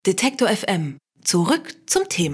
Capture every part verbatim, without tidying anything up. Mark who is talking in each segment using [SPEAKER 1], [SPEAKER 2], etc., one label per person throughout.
[SPEAKER 1] Detektor F M. Zurück zum Thema.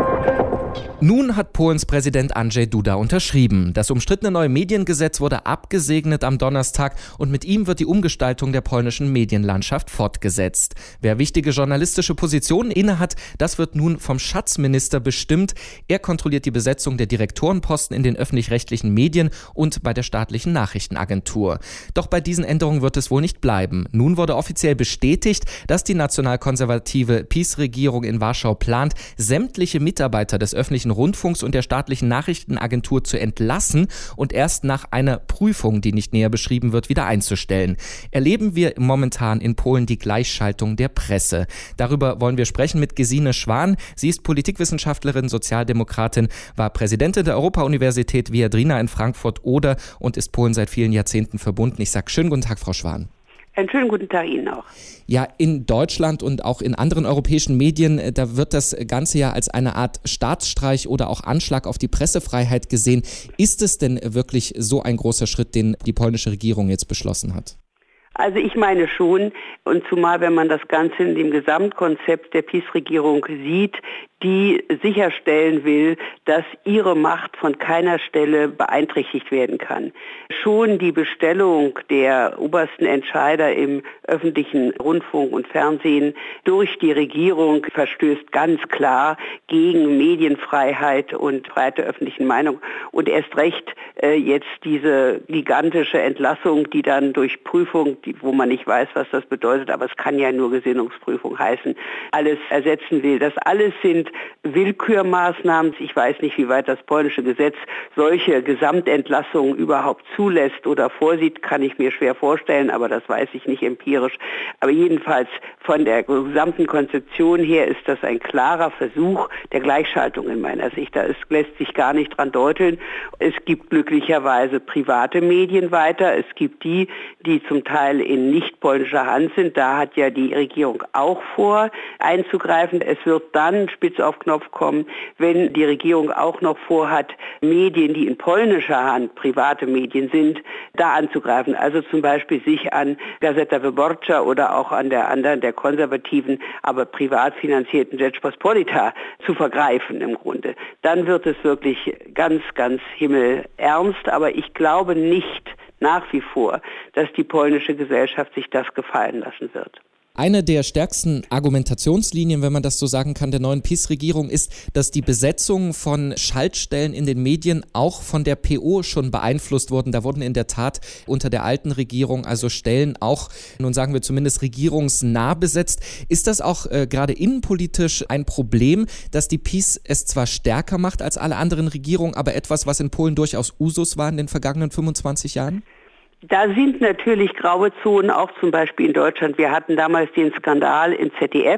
[SPEAKER 2] Nun hat Polens Präsident Andrzej Duda unterschrieben. Das umstrittene neue Mediengesetz wurde abgesegnet am Donnerstag und mit ihm wird die Umgestaltung der polnischen Medienlandschaft fortgesetzt. Wer wichtige journalistische Positionen innehat, das wird nun vom Schatzminister bestimmt. Er kontrolliert die Besetzung der Direktorenposten in den öffentlich-rechtlichen Medien und bei der staatlichen Nachrichtenagentur. Doch bei diesen Änderungen wird es wohl nicht bleiben. Nun wurde offiziell bestätigt, dass die nationalkonservative PiS-Regierung in Warschau plant, sämtliche Mitarbeiter des öffentlichen Rundfunks und der staatlichen Nachrichtenagentur zu entlassen und erst nach einer Prüfung, die nicht näher beschrieben wird, wieder einzustellen. Erleben wir momentan in Polen die Gleichschaltung der Presse. Darüber wollen wir sprechen mit Gesine Schwan. Sie ist Politikwissenschaftlerin, Sozialdemokratin, war Präsidentin der Europa-Universität Viadrina in Frankfurt-Oder und ist Polen seit vielen Jahrzehnten verbunden. Ich sage schönen guten Tag, Frau Schwan.
[SPEAKER 3] Einen schönen guten Tag Ihnen auch.
[SPEAKER 2] Ja, in Deutschland und auch in anderen europäischen Medien, da wird das Ganze ja als eine Art Staatsstreich oder auch Anschlag auf die Pressefreiheit gesehen. Ist es denn wirklich so ein großer Schritt, den die polnische Regierung jetzt beschlossen hat?
[SPEAKER 3] Also ich meine schon, und zumal wenn man das Ganze in dem Gesamtkonzept der PiS-Regierung sieht, die sicherstellen will, dass ihre Macht von keiner Stelle beeinträchtigt werden kann. Schon die Bestellung der obersten Entscheider im öffentlichen Rundfunk und Fernsehen durch die Regierung verstößt ganz klar gegen Medienfreiheit und Freiheit der öffentlichen Meinung. Und erst recht äh, jetzt diese gigantische Entlassung, die dann durch Prüfung, die, wo man nicht weiß, was das bedeutet, aber es kann ja nur Gesinnungsprüfung heißen, alles ersetzen will. Das alles sind Willkürmaßnahmen. Ich weiß nicht, wie weit das polnische Gesetz solche Gesamtentlassungen überhaupt zulässt oder vorsieht, kann ich mir schwer vorstellen, aber das weiß ich nicht empirisch. Aber jedenfalls von der gesamten Konzeption her ist das ein klarer Versuch der Gleichschaltung in meiner Sicht. Da ist, lässt sich gar nicht dran deuteln. Es gibt glücklicherweise private Medien weiter. Es gibt die, die zum Teil in nicht polnischer Hand sind. Da hat ja die Regierung auch vor, einzugreifen. Es wird dann spitz auf Knopf kommen, wenn die Regierung auch noch vorhat, Medien, die in polnischer Hand private Medien sind, da anzugreifen. Also zum Beispiel sich an Gazeta Wyborcza oder auch an der anderen, der konservativen, aber privat finanzierten Rzeczpospolita zu vergreifen im Grunde. Dann wird es wirklich ganz, ganz himmelernst. Aber ich glaube nicht nach wie vor, dass die polnische Gesellschaft sich das gefallen lassen wird.
[SPEAKER 2] Eine der stärksten Argumentationslinien, wenn man das so sagen kann, der neuen PiS-Regierung ist, dass die Besetzung von Schaltstellen in den Medien auch von der P O schon beeinflusst wurden. Da wurden in der Tat unter der alten Regierung also Stellen auch, nun sagen wir zumindest regierungsnah besetzt. Ist das auch äh, gerade innenpolitisch ein Problem, dass die PiS es zwar stärker macht als alle anderen Regierungen, aber etwas, was in Polen durchaus Usus war in den vergangenen fünfundzwanzig Jahren?
[SPEAKER 3] Da sind natürlich graue Zonen, auch zum Beispiel in Deutschland. Wir hatten damals den Skandal im Z D F,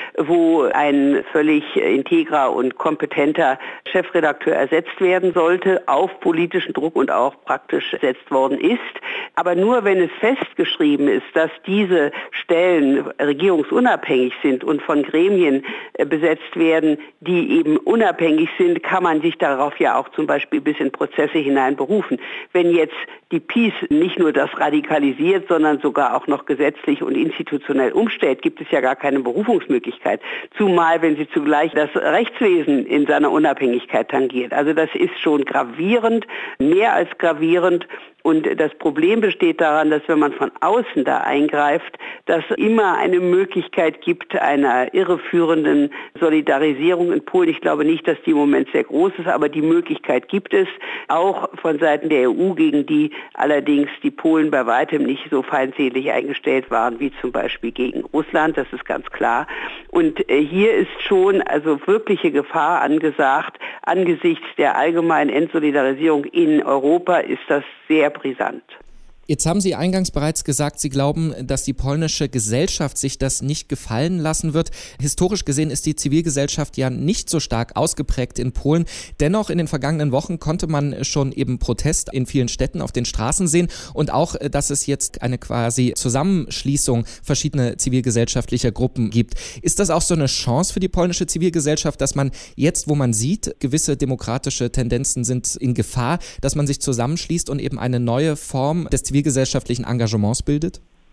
[SPEAKER 3] wo ein völlig integrer und kompetenter Chefredakteur ersetzt werden sollte, auf politischen Druck und auch praktisch ersetzt worden ist. Aber nur wenn es festgeschrieben ist, dass diese Stellen regierungsunabhängig sind und von Gremien besetzt werden, die eben unabhängig sind, kann man sich darauf ja auch zum Beispiel bis in Prozesse hinein berufen. Wenn jetzt die PiS nicht nur das radikalisiert, sondern sogar auch noch gesetzlich und institutionell umstellt, gibt es ja gar keine Berufungsmöglichkeit. Zumal, wenn sie zugleich das Rechtswesen in seiner Unabhängigkeit tangiert. Also das ist schon gravierend, mehr als gravierend. Und das Problem besteht daran, dass wenn man von außen da eingreift, dass immer eine Möglichkeit gibt einer irreführenden Solidarisierung in Polen. Ich glaube nicht, dass die im Moment sehr groß ist, aber die Möglichkeit gibt es, auch von Seiten der E U, gegen die allerdings die Polen bei weitem nicht so feindselig eingestellt waren, wie zum Beispiel gegen Russland, das ist ganz klar. Und hier ist schon also wirkliche Gefahr angesagt. Angesichts der allgemeinen Entsolidarisierung in Europa ist das sehr brisant.
[SPEAKER 2] Jetzt haben Sie eingangs bereits gesagt, Sie glauben, dass die polnische Gesellschaft sich das nicht gefallen lassen wird. Historisch gesehen ist die Zivilgesellschaft ja nicht so stark ausgeprägt in Polen. Dennoch in den vergangenen Wochen konnte man schon eben Protest in vielen Städten auf den Straßen sehen und auch, dass es jetzt eine quasi Zusammenschließung verschiedener zivilgesellschaftlicher Gruppen gibt. Ist das auch so eine Chance für die polnische Zivilgesellschaft, dass man jetzt, wo man sieht, gewisse demokratische Tendenzen sind in Gefahr, dass man sich zusammenschließt und eben eine neue Form des zivilgesellschaftlichen Engagements bildet?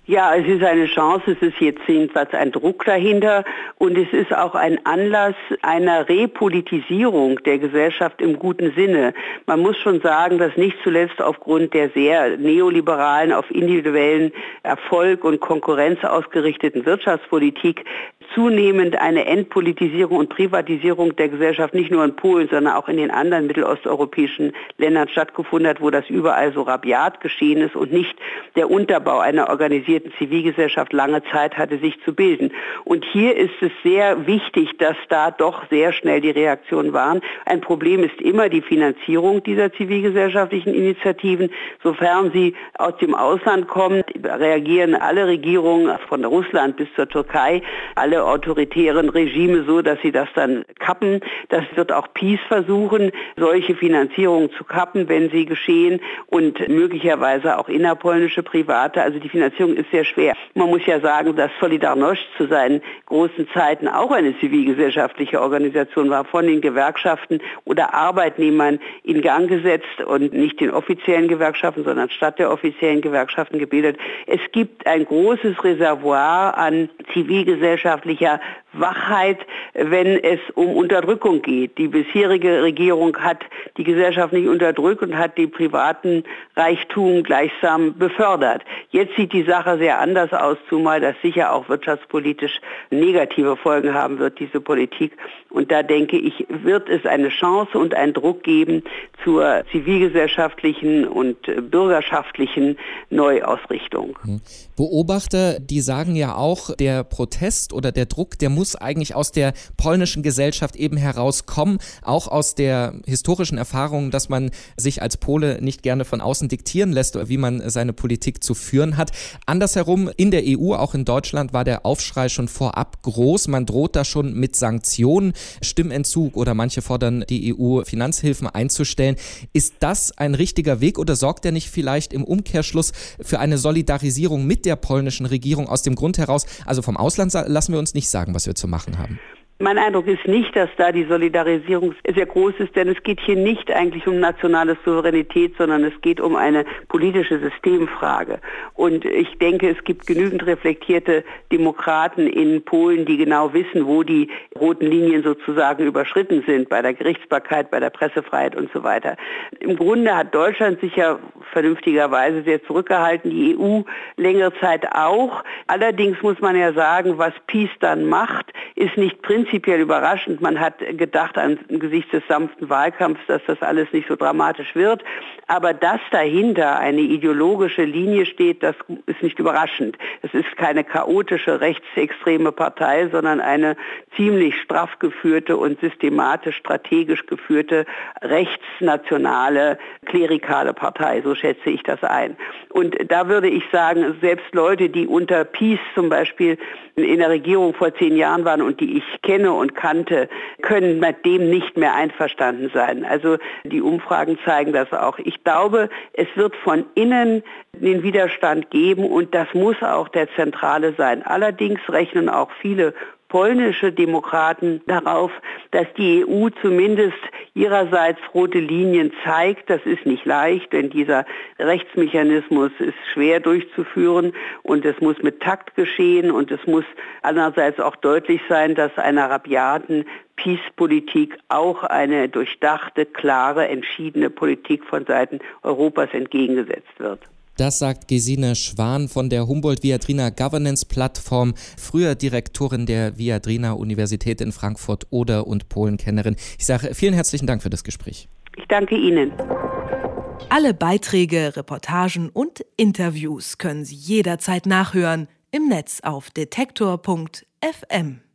[SPEAKER 3] Ja, es ist eine Chance, es ist jetzt jedenfalls ein Druck dahinter und es ist auch ein Anlass einer Repolitisierung der Gesellschaft im guten Sinne. Man muss schon sagen, dass nicht zuletzt aufgrund der sehr neoliberalen, auf individuellen Erfolg und Konkurrenz ausgerichteten Wirtschaftspolitik zunehmend eine Entpolitisierung und Privatisierung der Gesellschaft nicht nur in Polen, sondern auch in den anderen mittelosteuropäischen Ländern stattgefunden hat, wo das überall so rabiat geschehen ist und nicht der Unterbau einer organisierten Zivilgesellschaft lange Zeit hatte, sich zu bilden. Und hier ist es sehr wichtig, dass da doch sehr schnell die Reaktionen waren. Ein Problem ist immer die Finanzierung dieser zivilgesellschaftlichen Initiativen. Sofern sie aus dem Ausland kommen, reagieren alle Regierungen von Russland bis zur Türkei, alle autoritären Regime so, dass sie das dann kappen. Das wird auch PiS versuchen, solche Finanzierungen zu kappen, wenn sie geschehen und möglicherweise auch innerpolnische Private. Also die Finanzierung ist sehr schwer. Man muss ja sagen, dass Solidarność zu seinen großen Zeiten auch eine zivilgesellschaftliche Organisation war, von den Gewerkschaften oder Arbeitnehmern in Gang gesetzt und nicht den offiziellen Gewerkschaften, sondern statt der offiziellen Gewerkschaften gebildet. Es gibt ein großes Reservoir an zivilgesellschaftlicher Wachheit, wenn es um Unterdrückung geht. Die bisherige Regierung hat die Gesellschaft nicht unterdrückt und hat den privaten Reichtum gleichsam befördert. Jetzt sieht die Sache sehr anders aus, zumal das sicher auch wirtschaftspolitisch negative Folgen haben wird, diese Politik. Und da denke ich, wird es eine Chance und einen Druck geben zur zivilgesellschaftlichen und bürgerschaftlichen Neuausrichtung.
[SPEAKER 2] Beobachter, die sagen ja auch, der Protest oder der Druck, der muss eigentlich aus der polnischen Gesellschaft eben herauskommen, auch aus der historischen Erfahrung, dass man sich als Pole nicht gerne von außen diktieren lässt, wie man seine Politik zu führen hat. Andersherum, in der E U, auch in Deutschland, war der Aufschrei schon vorab groß. Man droht da schon mit Sanktionen, Stimmentzug oder manche fordern, die E U-Finanzhilfen einzustellen. Ist das ein richtiger Weg oder sorgt der nicht vielleicht im Umkehrschluss für eine Solidarisierung mit der polnischen Regierung aus dem Grund heraus, also vom Ausland lassen wir uns nicht sagen, was wir zu machen haben?
[SPEAKER 3] Mein Eindruck ist nicht, dass da die Solidarisierung sehr groß ist, denn es geht hier nicht eigentlich um nationale Souveränität, sondern es geht um eine politische Systemfrage. Und ich denke, es gibt genügend reflektierte Demokraten in Polen, die genau wissen, wo die roten Linien sozusagen überschritten sind, bei der Gerichtsbarkeit, bei der Pressefreiheit und so weiter. Im Grunde hat Deutschland sich ja vernünftigerweise sehr zurückgehalten, die E U längere Zeit auch. Allerdings muss man ja sagen, was PiS dann macht, ist nicht prinzipiell Prinzipiell überraschend. Man hat gedacht angesichts des sanften Wahlkampfs, dass das alles nicht so dramatisch wird. Aber dass dahinter eine ideologische Linie steht, das ist nicht überraschend. Es ist keine chaotische rechtsextreme Partei, sondern eine ziemlich straff geführte und systematisch strategisch geführte rechtsnationale, klerikale Partei. So schätze ich das ein. Und da würde ich sagen, selbst Leute, die unter PiS zum Beispiel in der Regierung vor zehn Jahren waren und die ich kenne und kannte, können mit dem nicht mehr einverstanden sein. Also die Umfragen zeigen das auch. Ich glaube, es wird von innen den Widerstand geben und das muss auch der zentrale sein. Allerdings rechnen auch viele polnische Demokraten darauf, dass die E U zumindest ihrerseits rote Linien zeigt. Das ist nicht leicht, denn dieser Rechtsmechanismus ist schwer durchzuführen und es muss mit Takt geschehen und es muss andererseits auch deutlich sein, dass einer rabiaten PiS-Politik auch eine durchdachte, klare, entschiedene Politik von Seiten Europas entgegengesetzt wird.
[SPEAKER 2] Das sagt Gesine Schwan von der Humboldt-Viadrina Governance Plattform, früher Direktorin der Viadrina Universität in Frankfurt Oder und Polenkennerin. Ich sage vielen herzlichen Dank für das Gespräch.
[SPEAKER 3] Ich danke Ihnen.
[SPEAKER 1] Alle Beiträge, Reportagen und Interviews können Sie jederzeit nachhören im Netz auf detektor punkt f m.